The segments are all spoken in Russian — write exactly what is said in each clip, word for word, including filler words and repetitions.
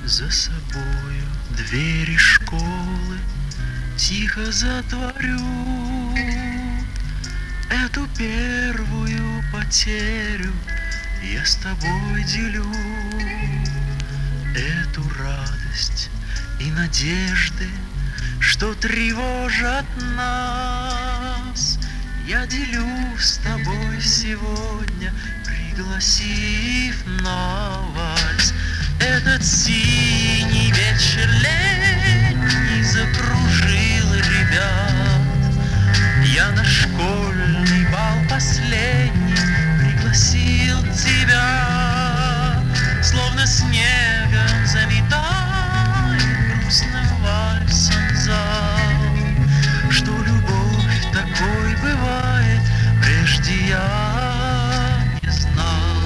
За собою двери школы тихо затворю. Эту первую потерю я с тобой делю. Эту радость и надежды, что тревожат нас, я делю с тобой сегодня, пригласив на вальс. Этот синий вечер летний закружил ребят. Я на школьный бал последний пригласил тебя. Словно снегом заметает грустным вальсом зал. Что любовь такой бывает, прежде я не знал.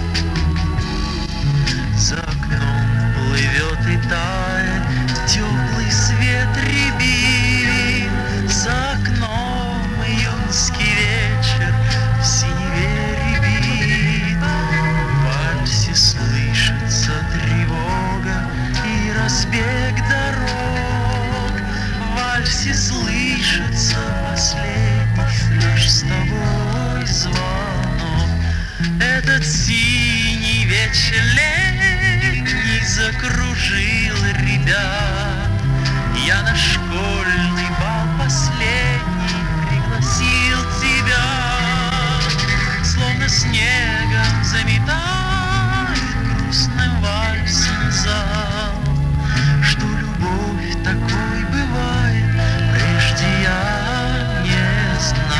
За окном плывет и тает теплый свет рябин. За окном июньский вечер в синеве рябит. В вальсе слышится тревога и разбег дорог. В вальсе слышится последний наш с тобой звонок. Этот синий вечер летний закружил ребят. Я на школьный бал последний пригласил тебя. Словно снегом заметает грустным вальсом зал. Что любовь такой бывает, прежде я не знал.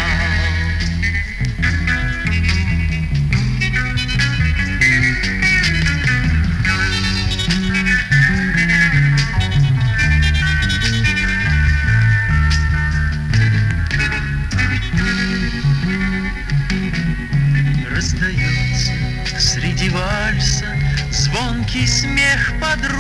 Раздается среди вальса звонкий смех подруг,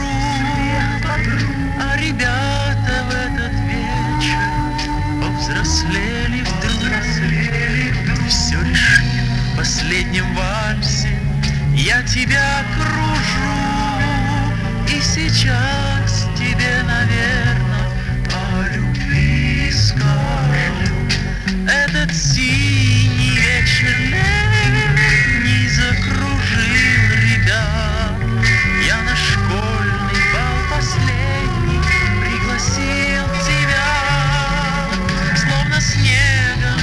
а ребята в этот вечер повзрослели вдруг. Все решили в последнем вальсе, я тебя кружу, и сейчас тебе, наверное, о любви скажу. Этот синий вечер летний закружил ребят. Я на школьный бал последний пригласил тебя. Словно снегом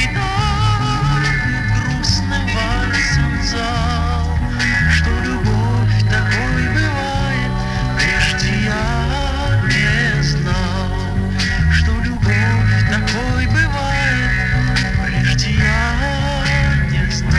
заметает грустным вальсом зал. Что любовь такой бывает, прежде я не знал. Что любовь такой бывает, прежде я не знал.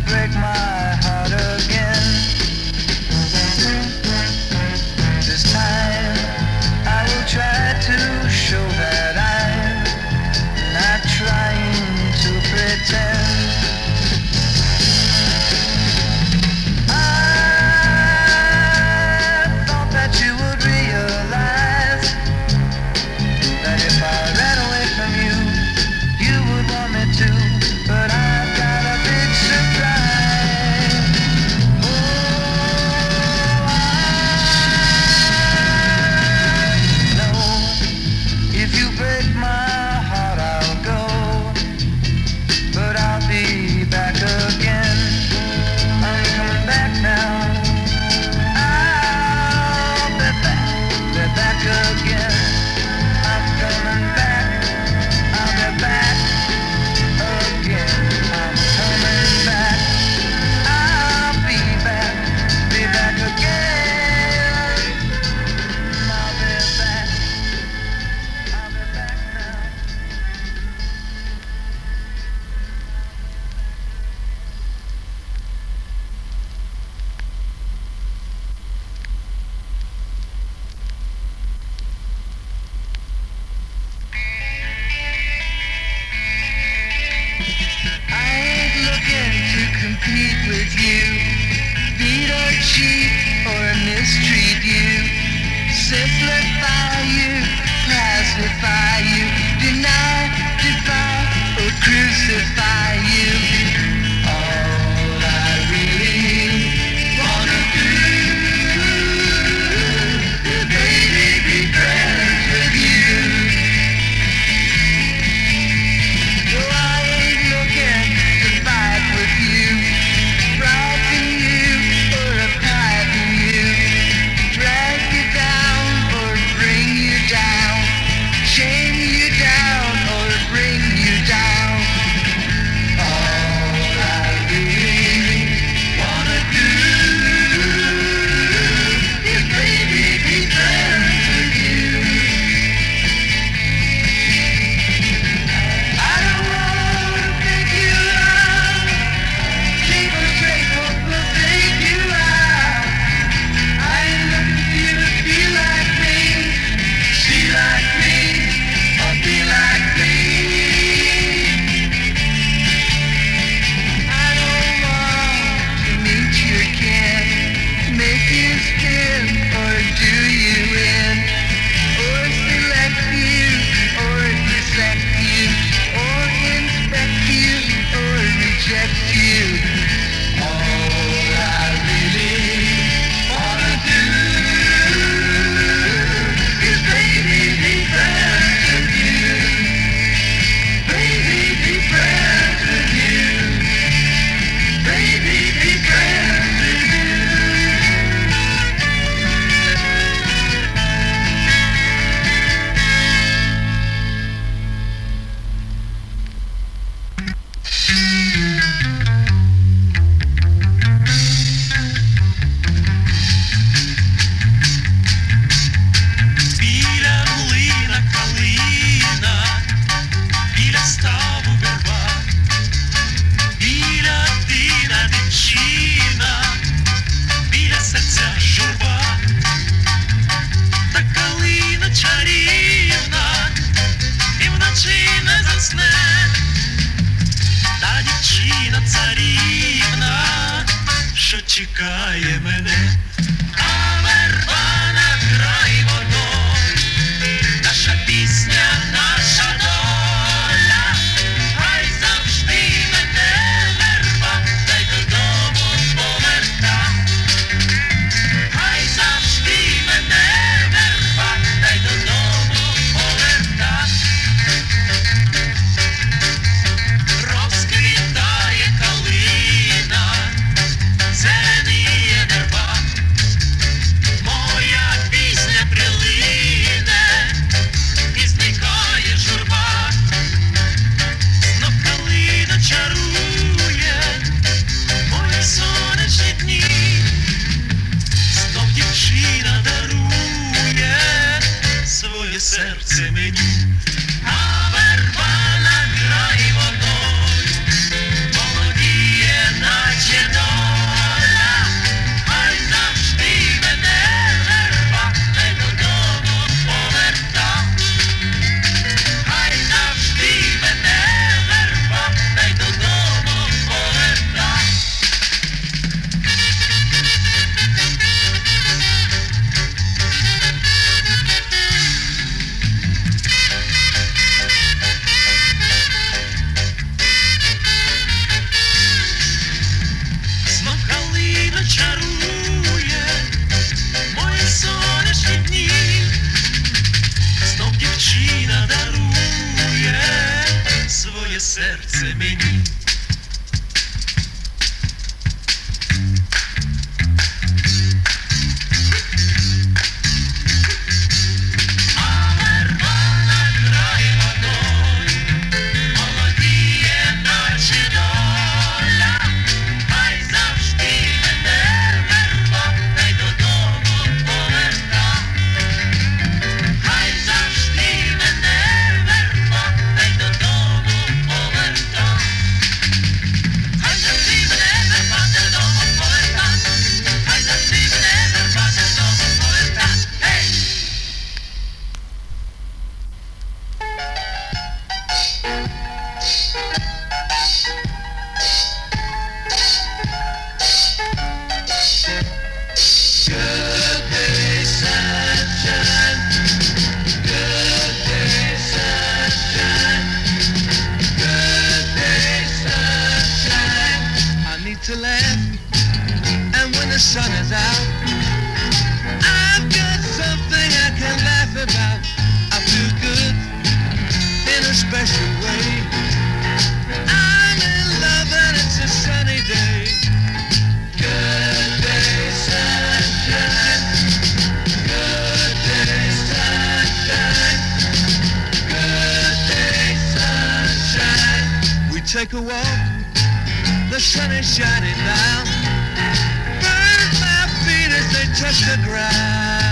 This time with you, beat or cheat or mistreat you, simplify you, pacify you, deny, defy or crucify you. All I really wanna do is baby be friends with you. No, I ain't looking to fight with you, frighten you or apply you, drag you down or bring you down, shame you down or bring you down. All I really wanna do is baby be friends with you. I don't wanna make you out, keep a straight hope will take you out. I ain't looking for you to be like me, see like me, or be like me. I don't want to meet your kin, make you spin or do you in, or select you or dissect you, or inspect you or reject you. All I really wanna do is baby be friends with you, baby be friends with you, baby be friends with you. Біля млина калина, біля ставу верба, біля тина дівчина, біля серця журба. Та калина чарівна, і вночі не засне, та дівчина царівна, що чекає мене. А верба над край водою, наша пісня, наша доля, хай завжди мене верба, та й додому поверта. Хай завжди мене верба, та й додому поверта. Розквітає калина, зеленіє верба, laugh. And when the sun is out, I've got something I can laugh about. I feel good in a special way. I'm in love and it's a sunny day. Good day, sunshine. Good day, sunshine. Good day, sunshine. We take a walk, the sun is shining down. Burn my feet as they touch the ground.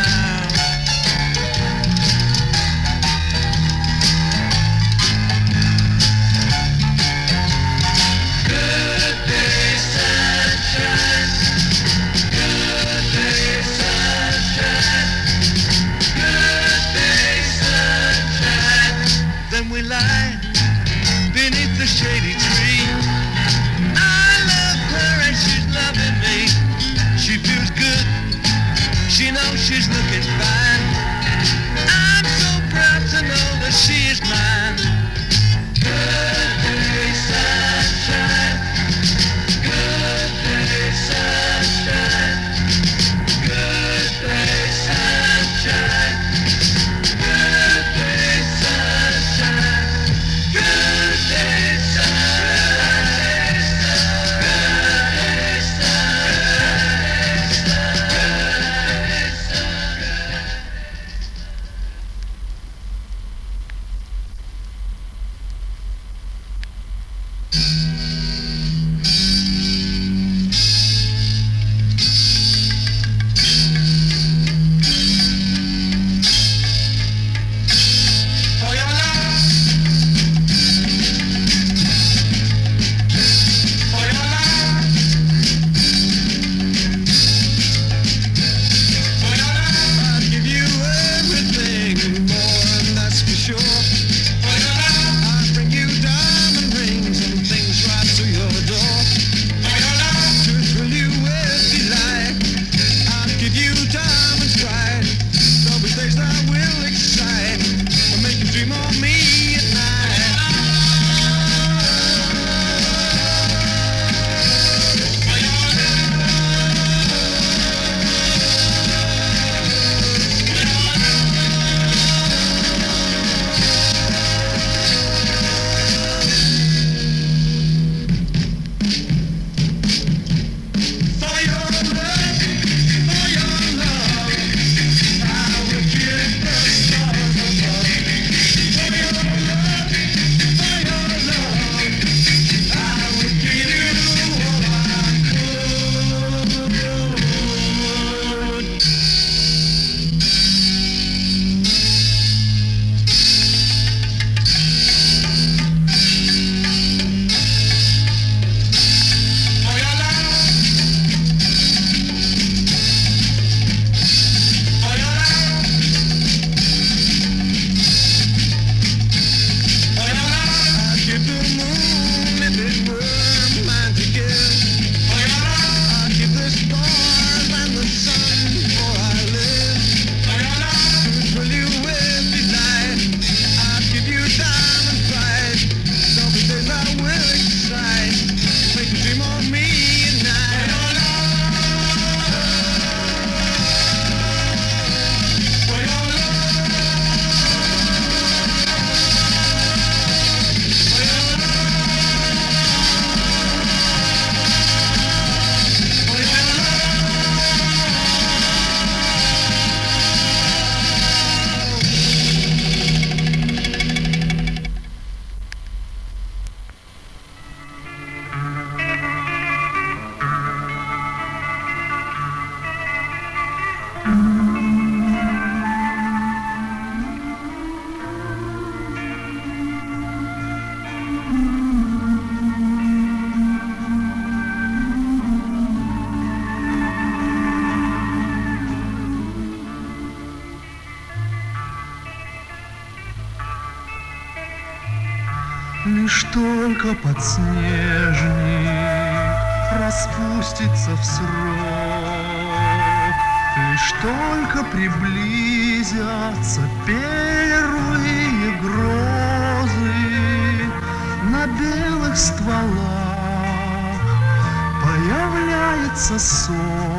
Good day, sunshine. Good day, sunshine. Good day, sunshine. Then we lie beneath the shady tree. I love her and she's loving me. She feels good, she knows she's looking fine. I'm so proud to know that she is mine. Good day, sunshine. Good day, sunshine. Good day, sunshine. Good day, sunshine. Good day, sunshine. Good day, for your love, for your love, for your love, I'd give you everything and more, and that's for sure. For your love, I'd bring you diamond rings and things right to your door. For your love, to thrill you with delight, I'd give you diamonds bright. There'll be days that will excite and make you dream of me at night. For your love, for your love, for your love, I would give the stars above. For your love, for your love, I would give you all I could. For your love, for your love, for your love, I'd give the moon if it were mine to give. For your love, I'd give the stars and the sun before I live. For your love, to thrill you with delight, I'd give you diamond bright. There'll be days that will excite, make you dream of me at night. For your love, for your love, for your love, for your Лишь только подснежник распустится в срок, лишь только приблизятся первые грозы, на белых стволах появятся льется сок,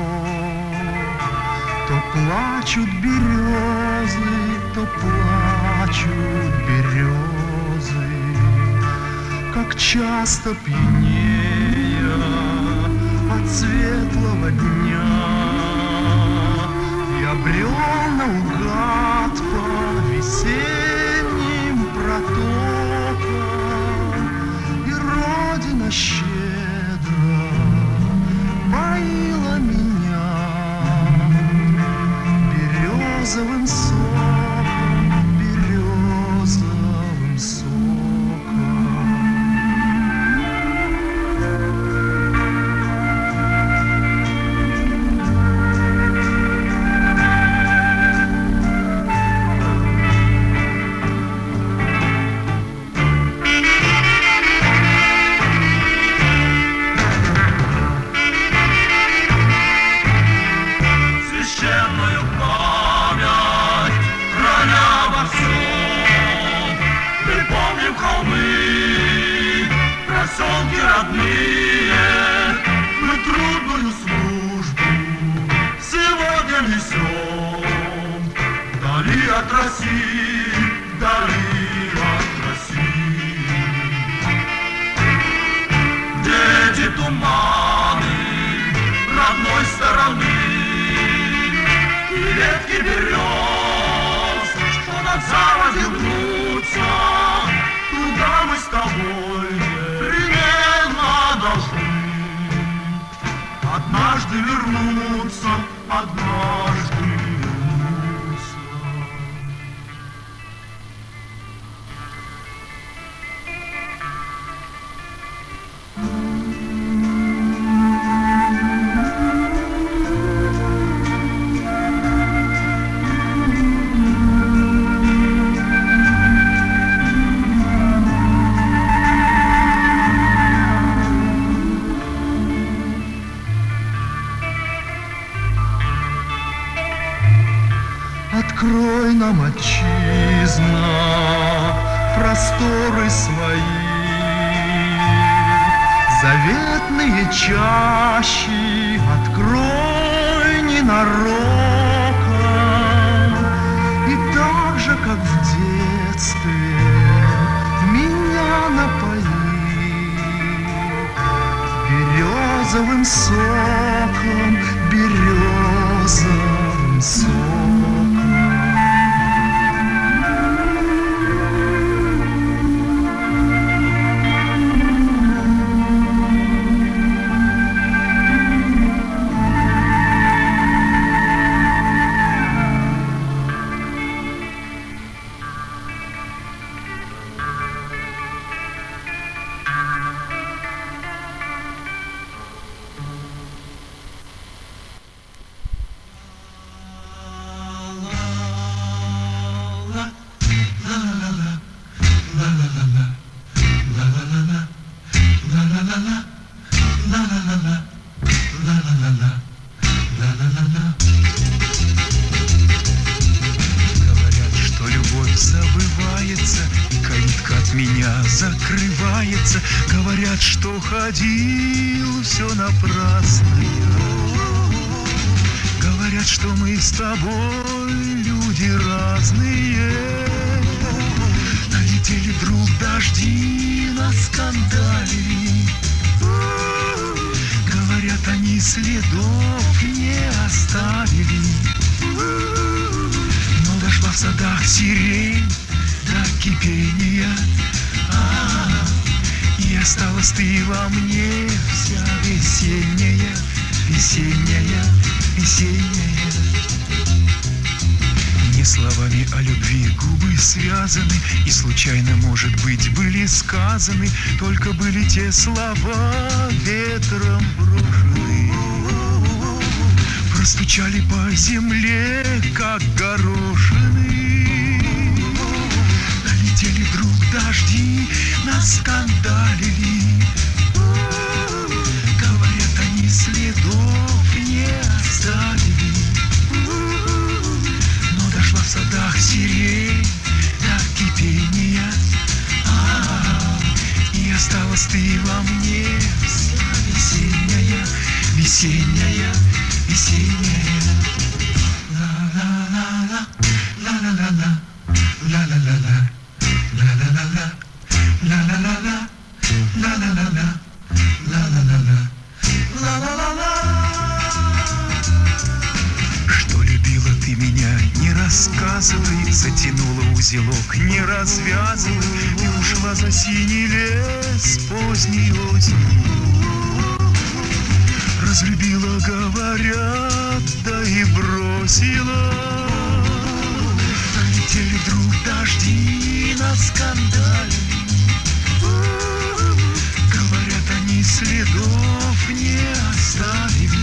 то плачут березы, то плачут березы, как часто пьянея от светлого дня я брел наугад по весенним протокам, и Родина щедро поила меня березовым соком, березовым соком. От России, вдали от России, где эти туманы родной стороны и ветки берез, что над заводью гнутся, туда мы с тобой непременно должны однажды вернуться, однажды. Открой нам, отчизна, просторы свои, заветные чащи открой ненароком, и так же, как в детстве, меня напои березовым соком, березовым соком. Говорят, что любовь забывается, и калитка от меня закрывается. Говорят, что ходил, все напрасно я. Говорят, что мы с тобой люди разные. Налетели вдруг дожди, наскандалили. Говорят, они следов не оставили. Но дошла в садах сирень до кипения, а, и осталась ты во мне вся весенняя, весенняя, весенняя. Не словами о любви губы связаны, и случайно, может быть, были сказаны, только были те слова ветром брошены, простучали по земле, как горошины. Налетели вдруг дожди, наскандалили. Говорят, они следов не оставили. Но дошла в садах сирень до кипения, а, и осталась ты во мне вся весенняя, весенняя. весенняя, весенняя. Ла-ла-ла-ла, ла-ла-ла-ла, ла-ла-ла-ла, ла-ла-ла-ла, ла-ла-ла-ла, ла-ла-ла-ла, ла-ла-ла-ла, ла-ла-ла-ла. Что любила ты меня, не рассказывай, затянула узелок, не развязывай, и ушла за синий лес поздней осенью. Разлюбила, говорят, да и бросила. Налетели вдруг дожди на скандале. Говорят, они следов не оставили.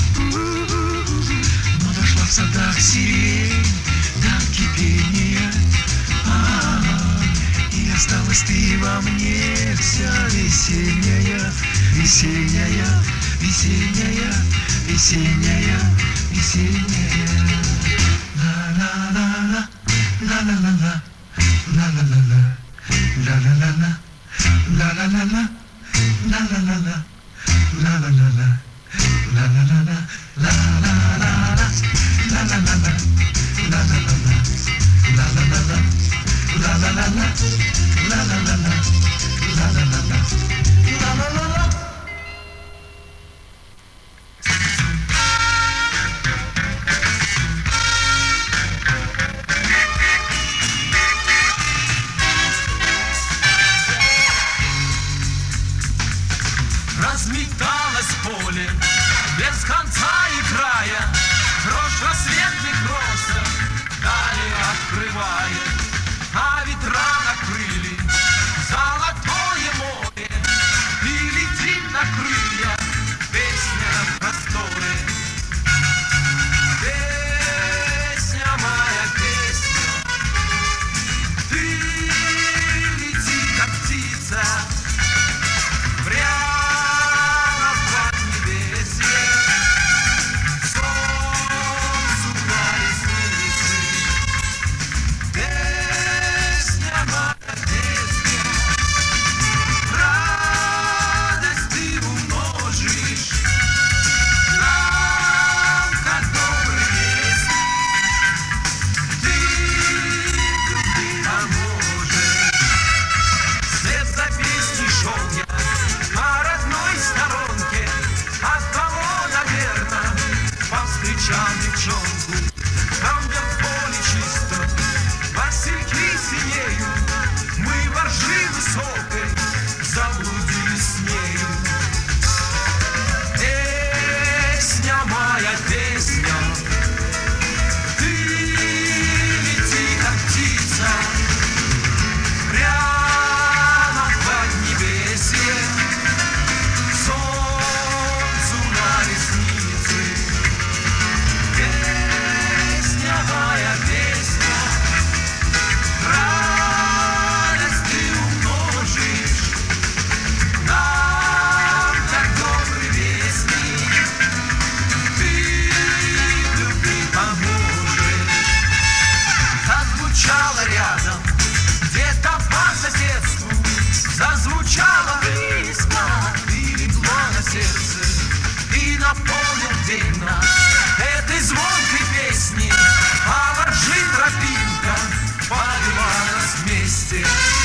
Но дошла в садах сирень до кипения. А-а-а. И осталась ты во мне вся весенняя, весенняя, весенняя, весенняя, весенняя. Ла-ла-ла-ла, ла-ла-ла-ла, ла-ла-ла-ла, ла-ла-ла-ла, ла-ла-ла-ла, ла-ла-ла-ла, ла-ла-ла-ла, ла-ла-ла-ла, ла-ла-ла-ла, ла-ла-ла-ла, ла-ла-ла-ла, ла-ла-ла-ла, ла-ла-ла-ла, ла-ла-ла-ла, ла-ла-ла-ла, ла-ла-ла-ла. Разметалось поле без конца и края, дрожь рассветных росов дали открывает, а ветра накрыли золотое море, и летит на крыльях песня на просторе. Песня моя, песня, ты лети, как птица, прямо в поднебесье, солнцу на ресницы. Песня моя, песня, радость ты умножишь нам, как добрый весть. Ты любви поможешь. Вслед за песней шел я по родной сторонке, от того, наверно, повстречал девчонку. Там, где в поле чисто, васильки синеют, мы во ржи высокой заблудились с нею. Песня моя, песня, ты лети, как птица, прямо в поднебесье, солнцу на ресницы. Песня моя, песня, радость ты умножишь нам, как добрый вестник. Ты любви поможешь. Зазвучала рядом, где-то по соседству, зазвучала близко, и легло на сердце, и наполнил день нас этой звонкой песни, а во ржи тропинка повела нас вместе.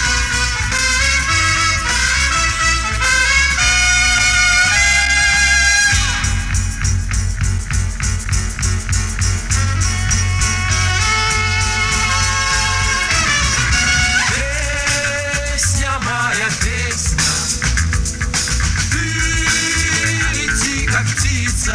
Песня моя, песня, ты лети, как птица,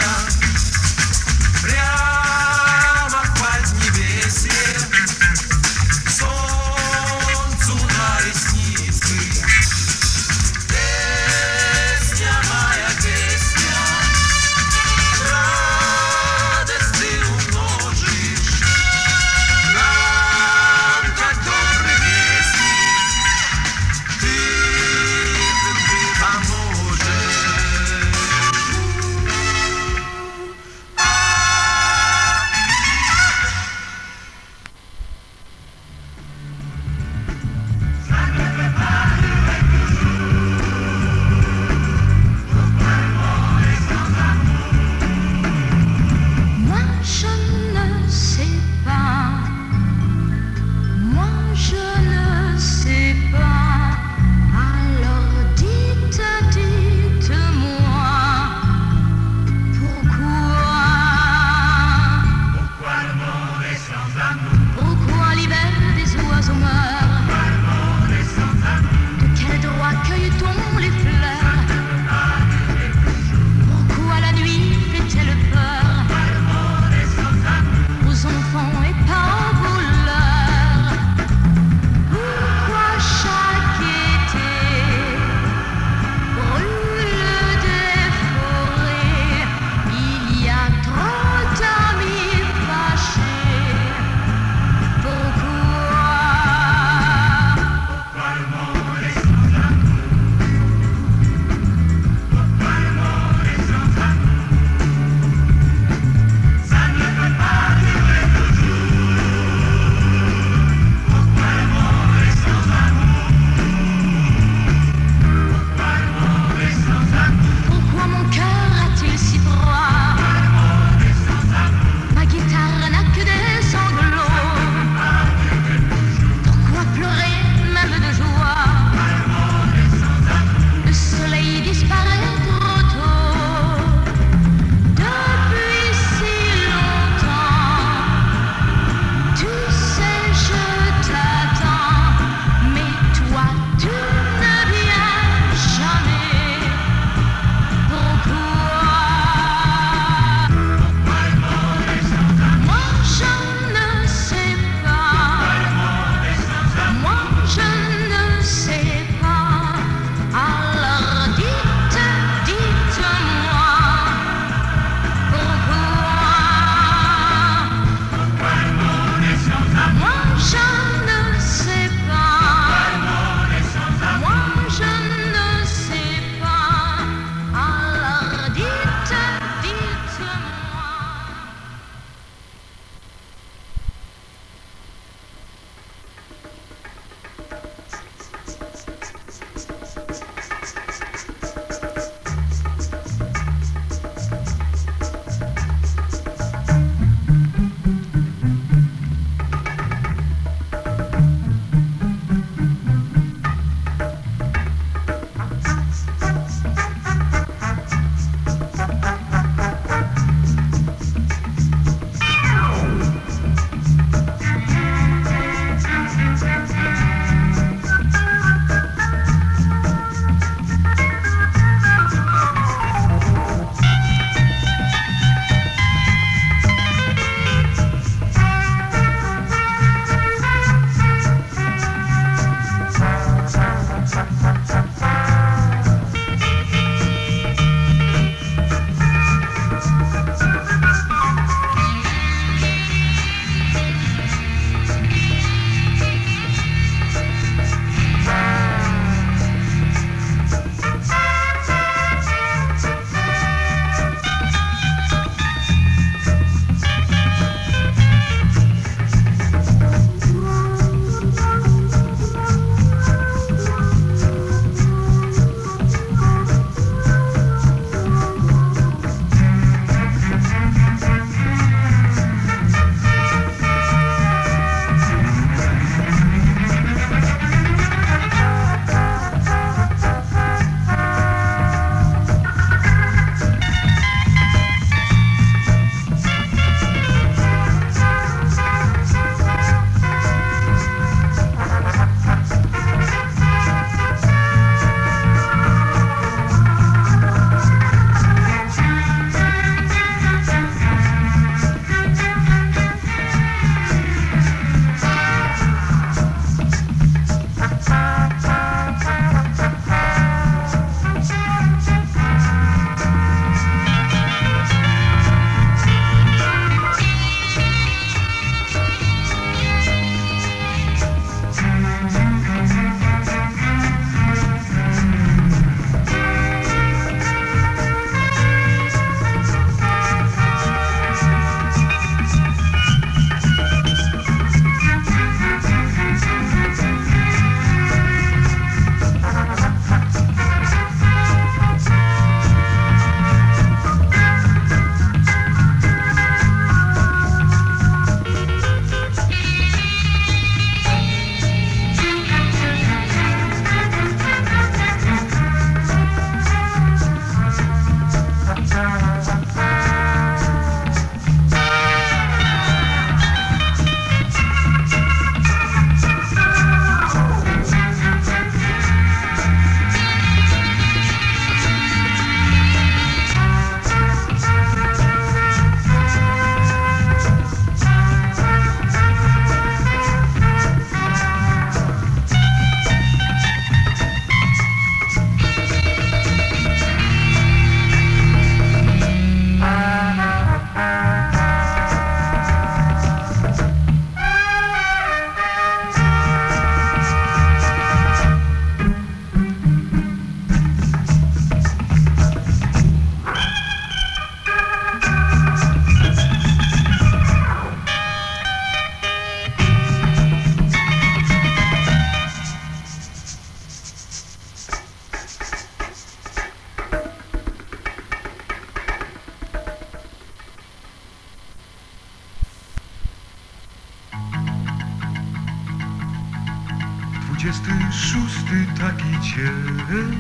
Dwudziesty szósty taki dzień.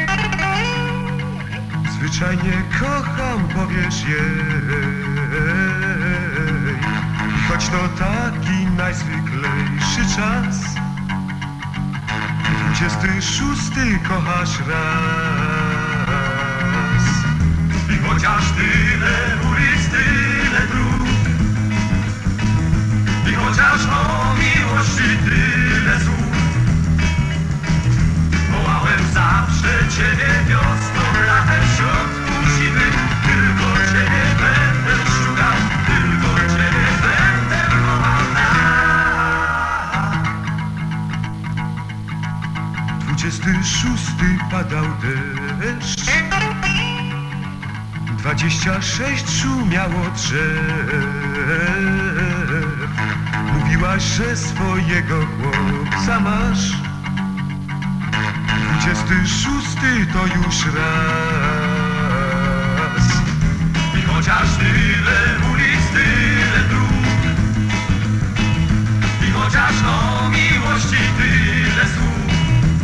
Zwyczajnie kocham, powiesz jej. I choć to taki najzwyklejszy czas, dwudziesty szósty kochasz raz. I chociaż tyle ulic, tyle dróg, i chociaż o miłości tyle słów, wołałem zawsze ciebie wiosną, latem, w środku zimy. Tylko ciebie będę szukał, tylko ciebie będę wołał nam. Dwudziesty szósty padał deszcz, dwadzieścia sześć szumiało drzew. Mówiłaś, że swojego chłopca masz. Dwudziesty szósty to już raz. I chociaż tyle ulic, tyle dróg, i chociaż o miłości tyle słów,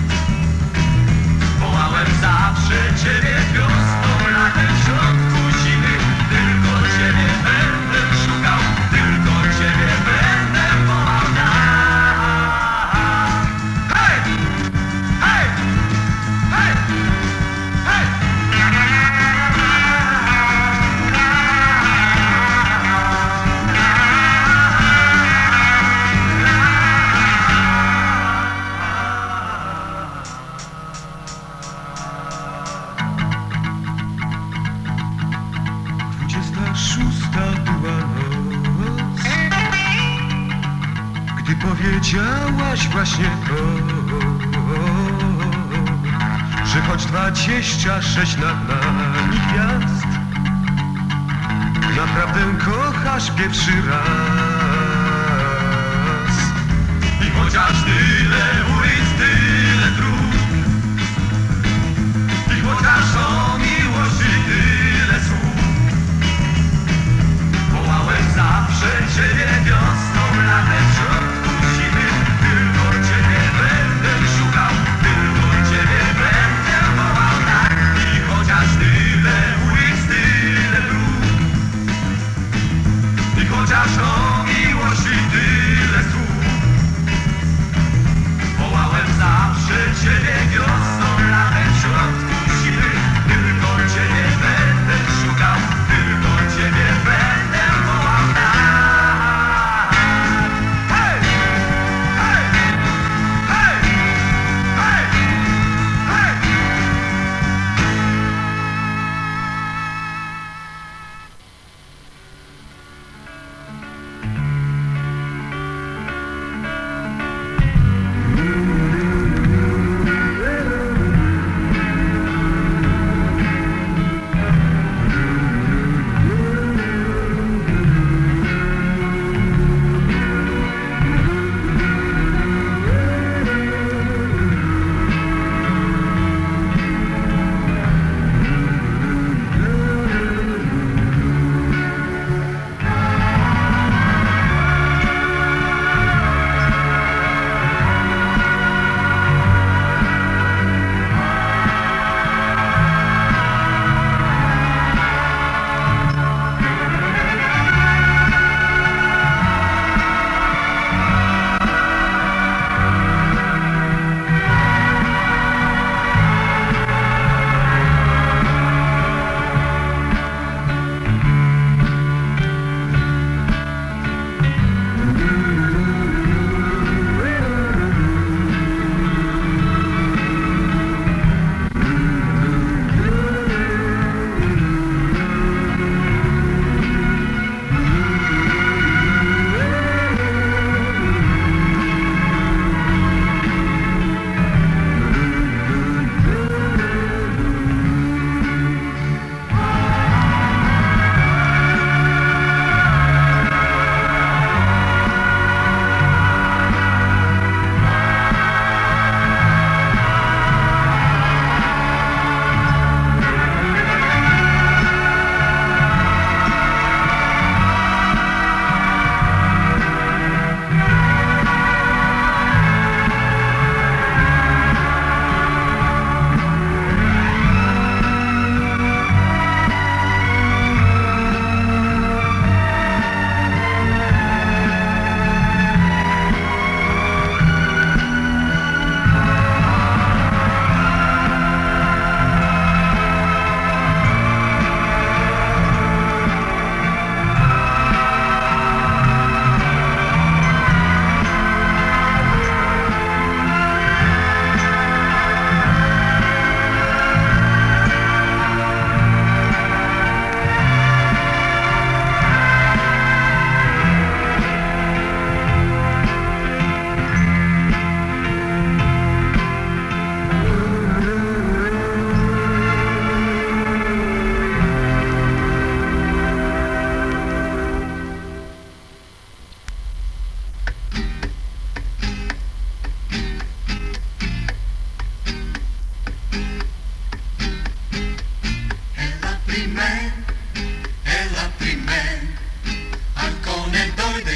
wołałem zawsze ciebie wiosną, latem, w środku zimy. Tylko ciebie będę szukał, tylko ciebie będę wołał nam. Hej! Hej! Hej! Hej! Dwudziesta szósta była noc, gdy powiedziałaś właśnie to, że choć dwadzieścia sześć nad nami gwiazd, naprawdę kochasz pierwszy raz. I chociaż tyle ulic, tyle dróg, i chociaż o miłości tyle słów, wołałem zawsze ciebie wiosną, latem, w środku zimy. Tylko ciebie będę szukał, tylko ciebie będę wołał tak. I chociaż tyle ulic, tyle dróg, i chociaż o miłości tyle słów,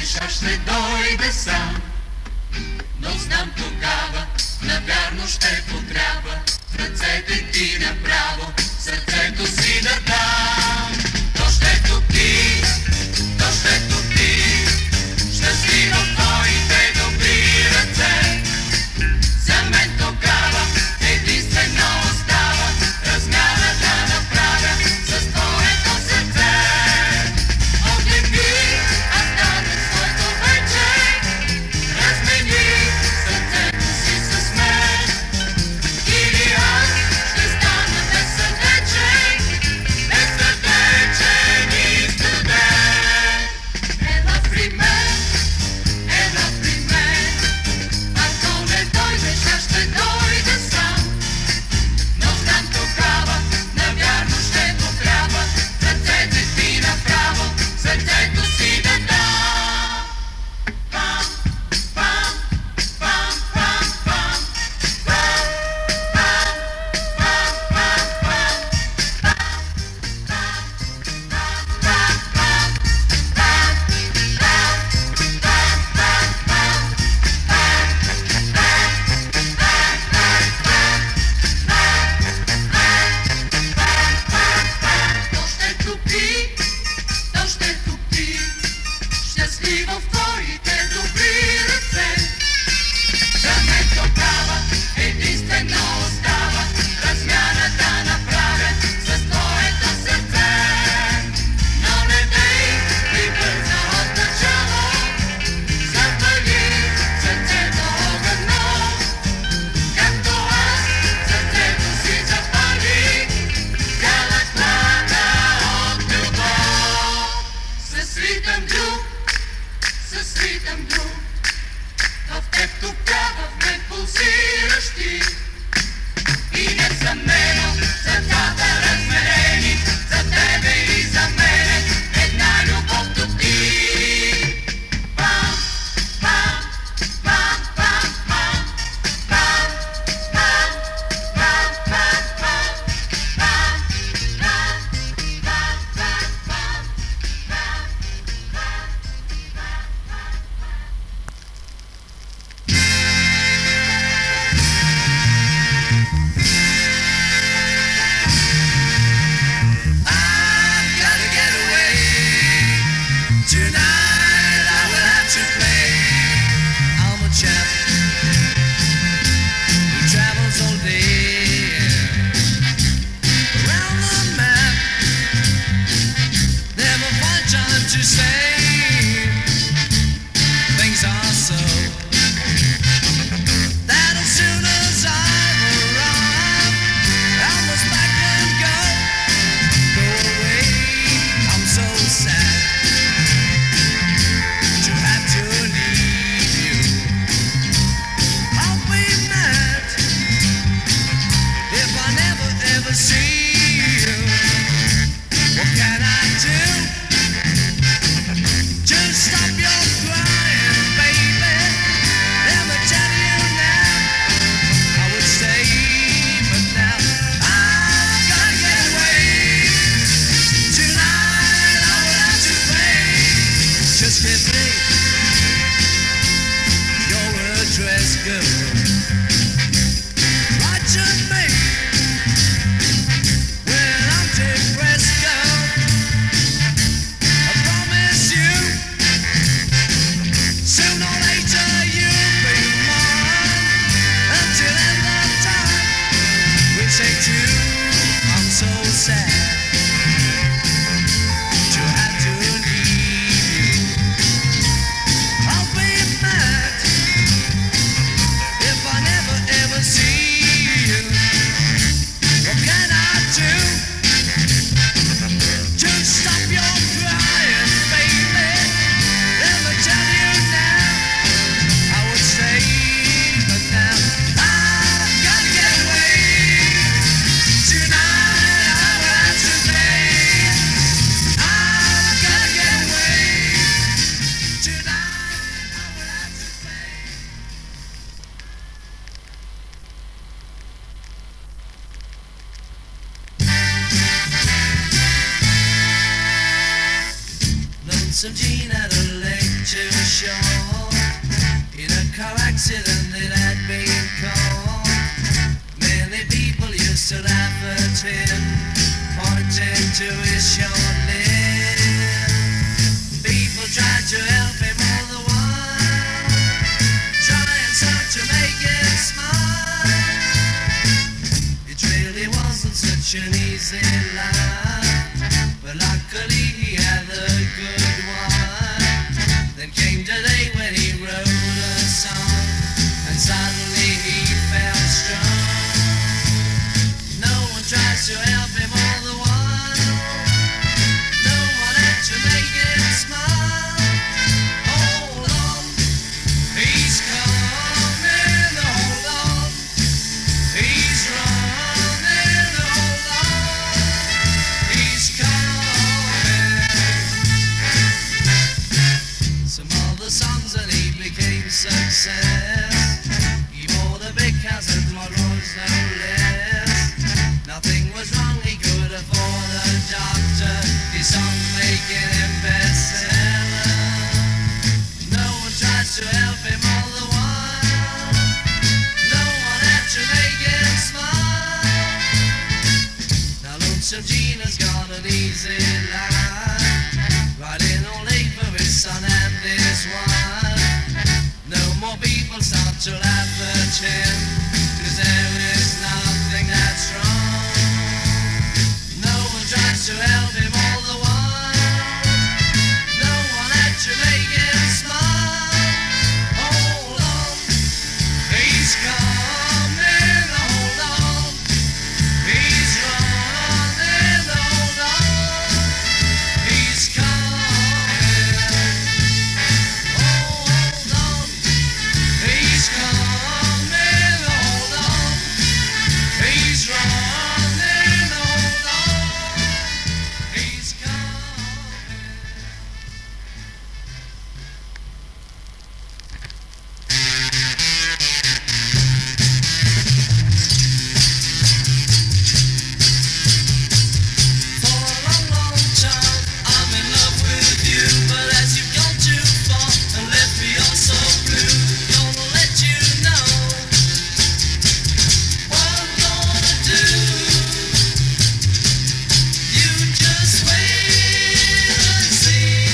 дойдеш, аз ще дойда сам. Но знам тогава, навярно ще потрябва в ръцете ти направо, сърцето си да дам. То ще топи, то ще топи, щастливо в твоите добри ръце. За мен тогава единствено остава размяна да направя с твоето сърце. Отлепи, аз дадох своето вече, размени сърцето си с мен. Или аз ще стана безсърдечен, безсърдечен и студен. Ела при мен, ела при мен, ако не дойдеш, аз ще дойда сам. Но знам тогава, навярно ще потрябва в ръцете ти направо, сърцето си да дам. Пам, пам, пам, пам, пам, пам, пам, пам, пам, пам, то ще топи, то ще топи, щастливо в твоите добри ръце. За мен тогава единствено остава размяна да направя с твоето сърце. Но не дей и бърза от начало, запали сърцето огънно, както аз сърцето си запали, цяла плана от любов. С ритъм друг, с ритъм друг, в теб тогава в мен пулсираш ти. И несъмнено сърцата размерени, за тебе и за мене една любов топи. Пам, пам, пам, пам, пам, пам, пам, пам, пам, пам, пам, пам, пам, пам, пам, I've gotta get away. Tonight I will have to play. I'm a chap who travels all day around the map. Never find time to say things are so that as soon as I arrive, I must pack and go. Go away, I'm so sad to have to leave you. I'll be mad if I never ever see you. What can I do to stop your crying, baby? Let me tell you now, I would stay, but now I've gotta get away. Tonight I will have to play. Just give me your address, girl. Write to me when I'm depressed, girl. I promise you, soon or later you'll be mine. Until end of time, we'll say two. I'm so sad to have to leave you. I'll be mad if I never ever see you. What can I do to stop your crying, baby? Let me tell you now, I would stay, but now I've gotta get away. Tonight I will have to play. I've gotta get away. Tonight I will have to play. Lonesome Jean at a lecture. accident it had been called. Many people used to laugh at him, pointing to his short limbs. People tried to help him all the while, trying so to make him smile. It really wasn't such an easy life, but luckily he had a good one. Then came the day when he wrote a song, and suddenly he felt strong. No one tries to help him all the while, no one had to make him smile. Hold on, he's coming, hold on, he's running, hold on, he's coming. Some other songs and he became success. He bought a big house and Rolls Royce no less. Nothing was wrong, he could afford a doctor. His songs making him bestseller. No one tries to help him all the while, no one had to make him smile. Now Lonesome Gina's got an easy life, riding all day for his son and his wife. No more people start to laugh at him, 'cause there is nothing that's wrong. No one tries to help him all the while, no one had to make him smile. Hold on, he's coming, hold on, he's running, hold on, he's coming. Oh, hold on, he's coming, hold on, he's running, hold on, he's coming. For a long, long time, I'm in love with you, but as you've gone too far and left me all so blue, gonna let you know what I'm gonna do. You just wait and see.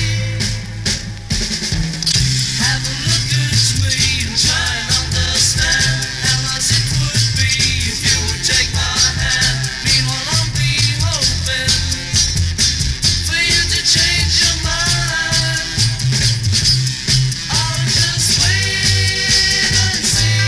Have a look at me and try and understand how nice it would be if you would take my hand. Meanwhile, I'll be hoping for you to change your mind. I'll just wait and see.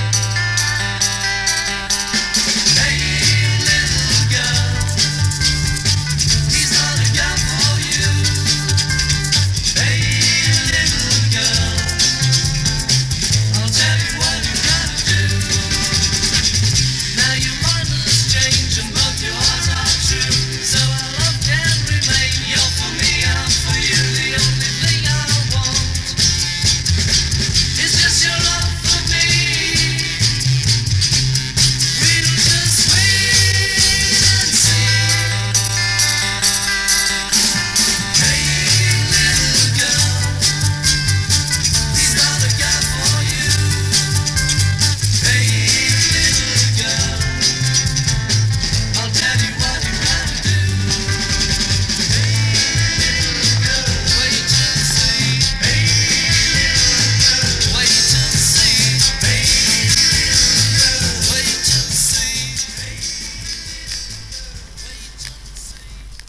Hey, little girl, he's not a guy for you. Hey, little girl, I'll tell you what you gotta do. Now your mind has changed and both your hearts are true, so our love can remain. You're for me, I'm for you. The only thing I want is just your love for me. We'll just wait and see. Hey, little girl, he's not a guy for you. Hey, little girl, I'll tell you what you gotta do. Hey, little girl, wait till see. Hey, little girl, wait till see. Hey, little girl, wait till see. Hey, wait till see.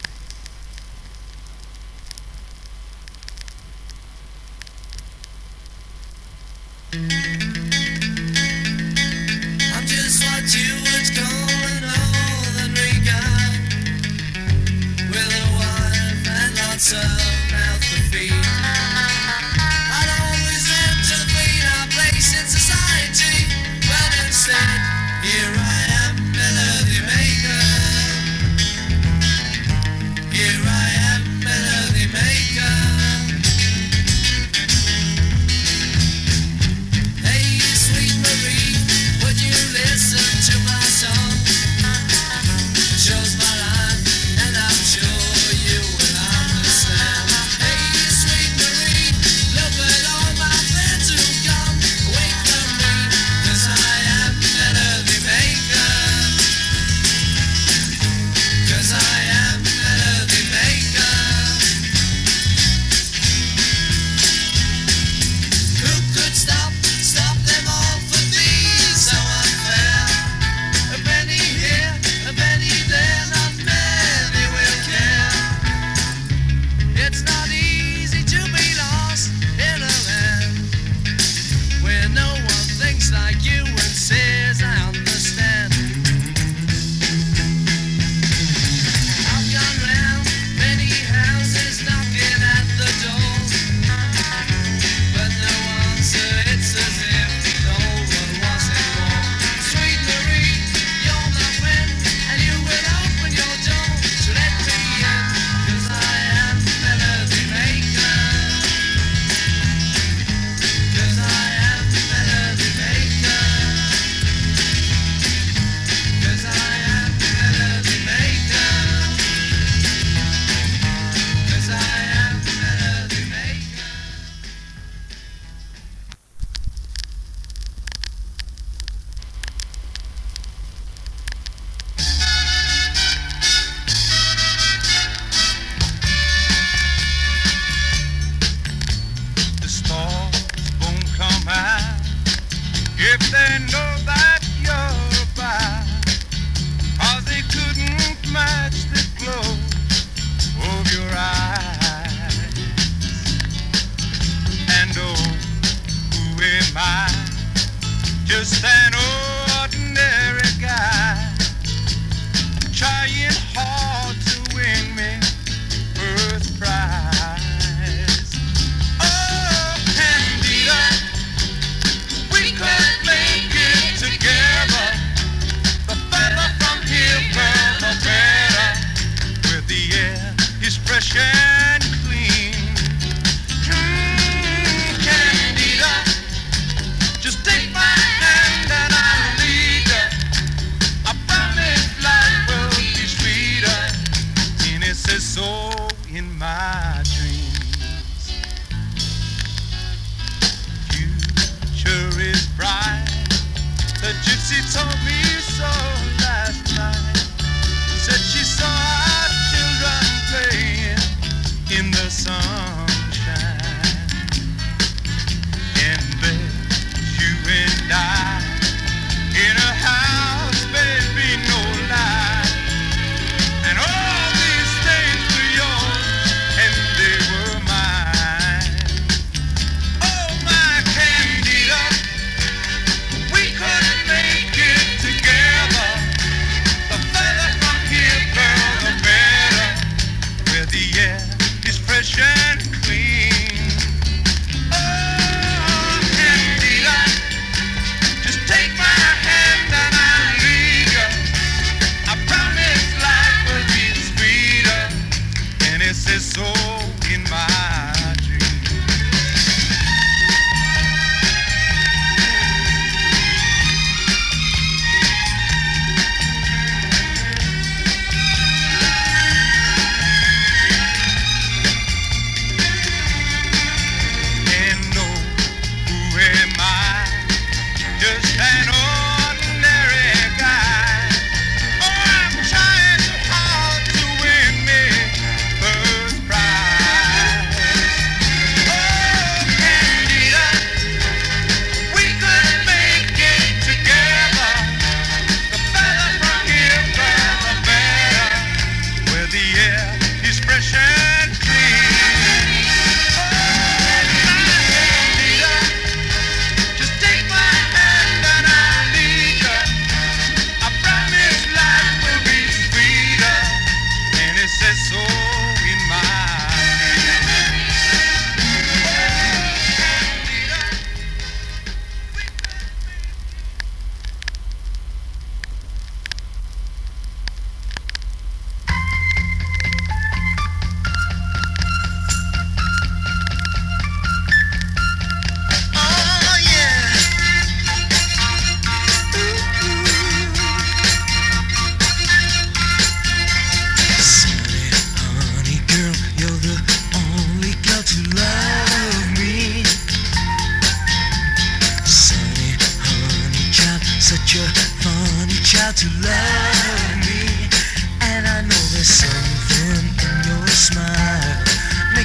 I'm just what you would call an northern regard, with a wife and lots of mouth to feed. I'd always intervene our place in society, but instead, here I am, melody maker. Here I am, melody maker. Hey, sweet Marie, would you listen to my song? Shows my life, and I'm sure you will understand.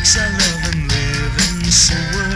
makes our love and living so worth